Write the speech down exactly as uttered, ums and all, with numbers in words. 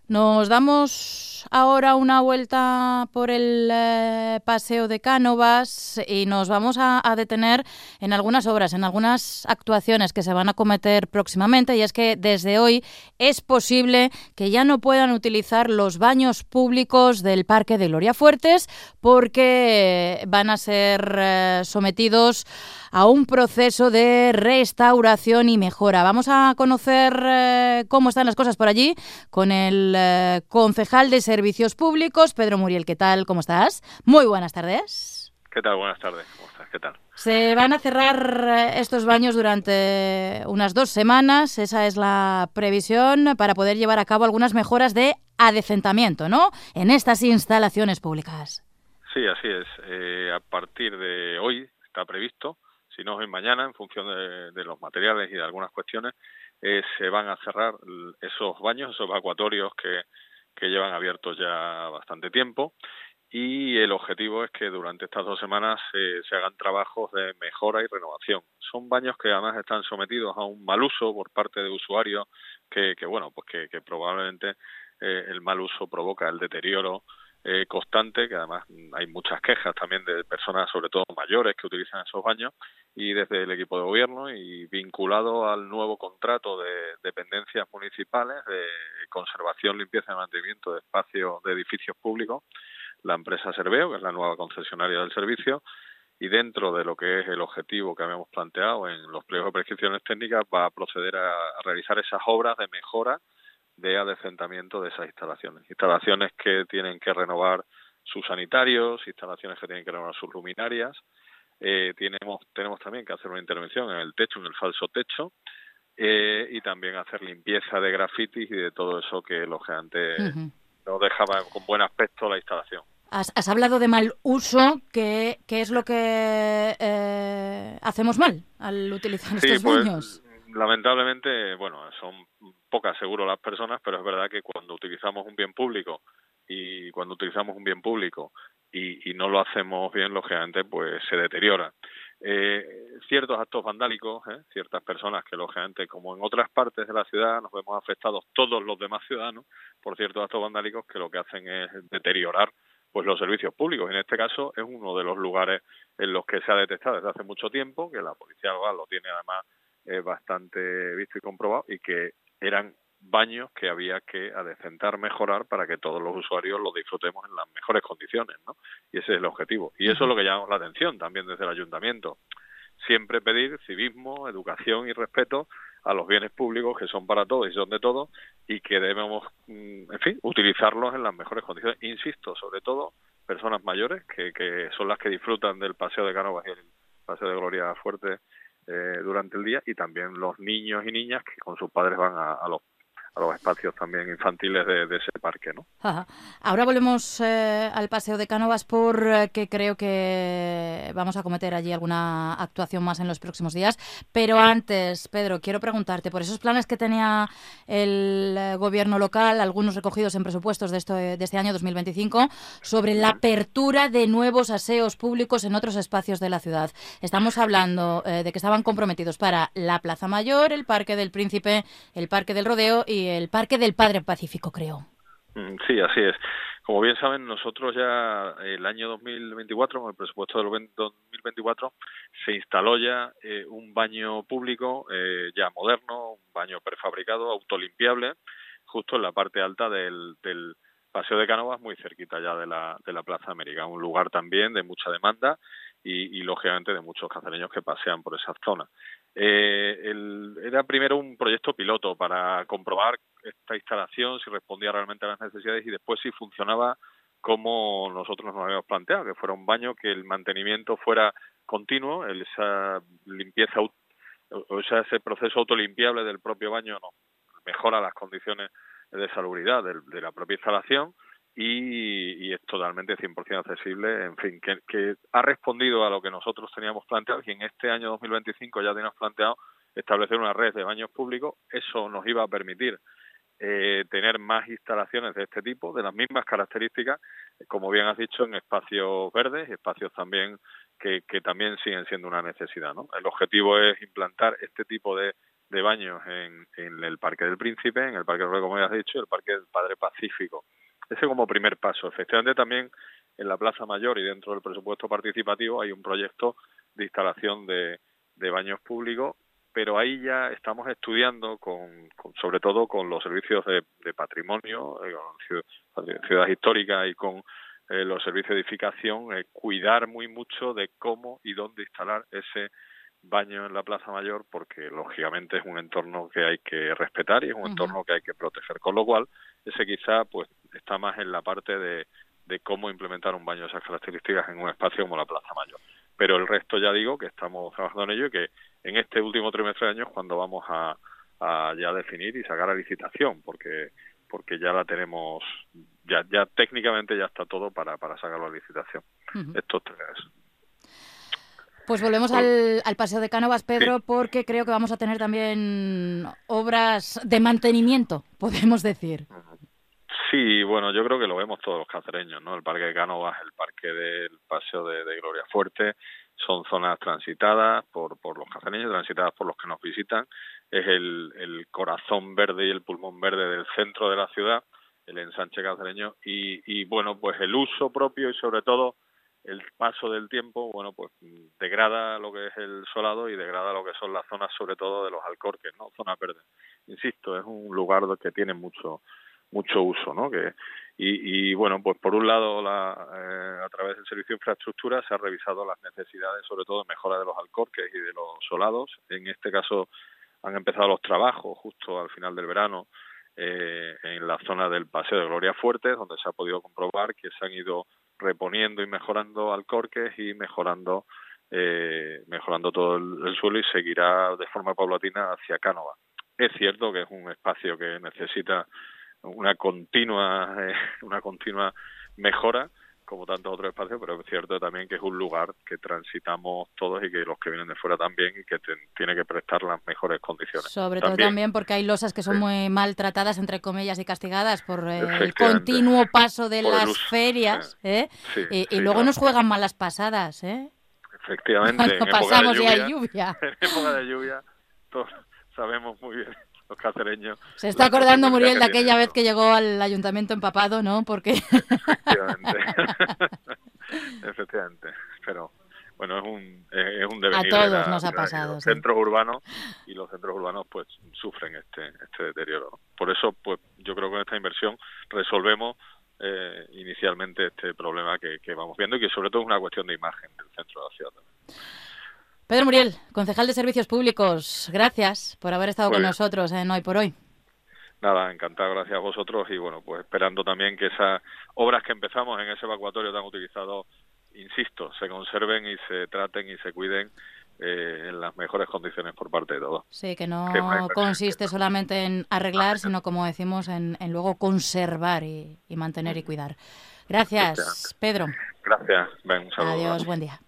Nos damos ahora una vuelta por el eh, Paseo de Cánovas y nos vamos a, a detener en algunas obras, en algunas actuaciones que se van a cometer próximamente, y es que desde hoy es posible que ya no puedan utilizar los baños públicos del Parque de Gloriafuertes porque van a ser eh, sometidos a un proceso de restauración y mejora. Vamos a conocer eh, cómo están las cosas por allí con el eh, concejal de Servicios Públicos, Pedro Muriel. ¿Qué tal? ¿Cómo estás? Muy buenas tardes. ¿Qué tal? Buenas tardes. ¿Cómo estás? ¿Qué tal? Se van a cerrar estos baños durante unas dos semanas. Esa es la previsión para poder llevar a cabo algunas mejoras de adecentamiento, ¿no?, en estas instalaciones públicas. Sí, así es. Eh, a partir de hoy está previsto, si no es mañana, en función de, de los materiales y de algunas cuestiones, eh, se van a cerrar esos baños, esos evacuatorios que, que llevan abiertos ya bastante tiempo, y el objetivo es que durante estas dos semanas eh, se hagan trabajos de mejora y renovación. Son baños que además están sometidos a un mal uso por parte de usuarios que, que bueno, pues que, que probablemente eh, el mal uso provoca el deterioro Eh, constante, que además hay muchas quejas también de personas, sobre todo mayores, que utilizan esos baños, y desde el equipo de gobierno y vinculado al nuevo contrato de dependencias municipales de conservación, limpieza y mantenimiento de espacios de edificios públicos, la empresa Serveo, que es la nueva concesionaria del servicio, y dentro de lo que es el objetivo que habíamos planteado en los pliegos de prescripciones técnicas, va a proceder a, a realizar esas obras de mejora de adecentamiento de esas instalaciones. Instalaciones que tienen que renovar sus sanitarios, instalaciones que tienen que renovar sus luminarias. Eh, tenemos, tenemos también que hacer una intervención en el techo, en el falso techo, eh, y también hacer limpieza de grafitis y de todo eso que lógicamente Uh-huh. no dejaba con buen aspecto la instalación. Has, has hablado de mal uso. ¿Qué, qué es lo que eh, hacemos mal al utilizar Sí, estos pues baños? lamentablemente, bueno, son pocas seguro las personas, pero es verdad que cuando utilizamos un bien público y cuando utilizamos un bien público y, y no lo hacemos bien, lógicamente, pues se deteriora. Eh, ciertos actos vandálicos, ¿eh? ciertas personas que, lógicamente, como en otras partes de la ciudad, nos vemos afectados todos los demás ciudadanos por ciertos actos vandálicos que lo que hacen es deteriorar pues los servicios públicos. En este caso es uno de los lugares en los que se ha detectado desde hace mucho tiempo, que la Policía Local lo tiene además eh, bastante visto y comprobado, y que eran baños que había que adecentar, mejorar para que todos los usuarios los disfrutemos en las mejores condiciones, ¿no? Y ese es el objetivo. Y eso es lo que llamamos la atención también desde el ayuntamiento. Siempre pedir civismo, educación y respeto a los bienes públicos que son para todos y son de todos, y que debemos, en fin, utilizarlos en las mejores condiciones. Insisto, sobre todo personas mayores, que, que son las que disfrutan del Paseo de Cánovas y el Paseo de Gloriafuertes eh, durante el día, y también los niños y niñas que con sus padres van a, a los a los espacios también infantiles de, de ese parque, ¿no? Ajá. Ahora volvemos eh, al Paseo de Cánovas porque eh, creo que vamos a cometer allí alguna actuación más en los próximos días. Pero antes, Pedro, quiero preguntarte por esos planes que tenía el eh, gobierno local, algunos recogidos en presupuestos de, esto, de este año dos mil veinticinco, sobre la apertura de nuevos aseos públicos en otros espacios de la ciudad. Estamos hablando eh, de que estaban comprometidos para la Plaza Mayor, el Parque del Príncipe, el Parque del Rodeo y el Parque del Padre Pacífico, creo. Sí, así es. Como bien saben, nosotros ya el año dos mil veinticuatro, con el presupuesto del dos mil veinticuatro, se instaló ya eh, un baño público eh, ya moderno, un baño prefabricado, autolimpiable, justo en la parte alta del, del Paseo de Cánovas, muy cerquita ya de la, de la Plaza América, un lugar también de mucha demanda y, y lógicamente de muchos cacereños que pasean por esa zona. Eh, el, era primero un proyecto piloto para comprobar esta instalación, si respondía realmente a las necesidades, y después si funcionaba como nosotros nos habíamos planteado, que fuera un baño que el mantenimiento fuera continuo, esa limpieza o sea, ese proceso autolimpiable del propio baño no mejora las condiciones de salubridad de, de la propia instalación, y, y es totalmente cien por ciento accesible, en fin, que, que ha respondido a lo que nosotros teníamos planteado, y en este año dos mil veinticinco ya teníamos planteado establecer una red de baños públicos. Eso nos iba a permitir eh, tener más instalaciones de este tipo, de las mismas características, como bien has dicho, en espacios verdes, espacios también que, que también siguen siendo una necesidad, ¿no? El objetivo es implantar este tipo de de baños en, en el Parque del Príncipe, en el Parque del Rey, como ya has dicho, y el Parque del Padre Pacífico. Ese como primer paso. Efectivamente, también en la Plaza Mayor y dentro del presupuesto participativo hay un proyecto de instalación de, de baños públicos, pero ahí ya estamos estudiando, con, con sobre todo con los servicios de, de patrimonio, eh, con ciudad, ciudad histórica y con eh, los servicios de edificación, eh, cuidar muy mucho de cómo y dónde instalar ese baño en la Plaza Mayor, porque lógicamente es un entorno que hay que respetar y es un uh-huh. entorno que hay que proteger, con lo cual ese quizá pues está más en la parte de, de cómo implementar un baño de esas características en un espacio como la Plaza Mayor. Pero el resto ya digo que estamos trabajando en ello y que en este último trimestre de año es cuando vamos a, a ya definir y sacar a licitación, porque porque ya la tenemos, ya ya técnicamente ya está todo para, para sacarlo a licitación. Uh-huh. Estos tres. Pues volvemos pues, al, al Paseo de Cánovas, Pedro, sí. porque creo que vamos a tener también obras de mantenimiento, podemos decir. Sí, bueno, yo creo que lo vemos todos los cacereños, ¿no? El Parque de Cánovas, el Parque del Paseo de, de Gloria Fuerte, son zonas transitadas por, por los cacereños, transitadas por los que nos visitan. Es el, el corazón verde y el pulmón verde del centro de la ciudad, el ensanche cacereño, y, y bueno, pues el uso propio y sobre todo el paso del tiempo, bueno, pues degrada lo que es el solado y degrada lo que son las zonas, sobre todo de los Alcorques, ¿no? Zonas verdes. Insisto, es un lugar que tiene mucho mucho uso, ¿no? Que y, y bueno, pues por un lado, la, eh, a través del Servicio de Infraestructura se ha revisado las necesidades, sobre todo de mejora de los Alcorques y de los solados. En este caso han empezado los trabajos justo al final del verano eh, en la zona del Paseo de Gloria Fuerte, donde se ha podido comprobar que se han ido reponiendo y mejorando Alcorques y mejorando eh, mejorando todo el, el suelo, y seguirá de forma paulatina hacia Cánovas. Es cierto que es un espacio que necesita una continua eh, una continua mejora, como tantos otros espacios, pero es cierto también que es un lugar que transitamos todos y que los que vienen de fuera también, y que te, tiene que prestar las mejores condiciones. Sobre también, todo también porque hay losas que son sí. muy maltratadas, entre comillas, y castigadas por eh, el continuo paso de las ferias, sí. ¿eh? Sí, y, sí, y luego no. nos juegan malas pasadas, ¿eh? Efectivamente. Cuando en pasamos época de lluvia, y hay lluvia. En época de lluvia todos sabemos muy bien, los cacereños. Se está acordando Muriel de aquella vez que llegó al ayuntamiento empapado, ¿no? Porque efectivamente. Efectivamente. Pero bueno, es un es un devenir. A todos de la, nos ha de pasado. Los sí. centros urbanos, y los centros urbanos pues sufren este este deterioro, ¿no? Por eso pues yo creo que con esta inversión resolvemos eh, inicialmente este problema que, que vamos viendo, y que sobre todo es una cuestión de imagen del centro de la ciudad también. Pedro Muriel, concejal de Servicios Públicos, gracias por haber estado Muy con bien. nosotros en Hoy por Hoy. Nada, encantado, gracias a vosotros, y bueno, pues esperando también que esas obras que empezamos en ese evacuatorio tan utilizado, insisto, se conserven y se traten y se cuiden eh, en las mejores condiciones por parte de todos. Sí, que no que consiste solamente en arreglar, sino, como decimos, en, en luego conservar y, y mantener y cuidar. Gracias, Pedro. Gracias, ven, un saludo. Adiós, buen día.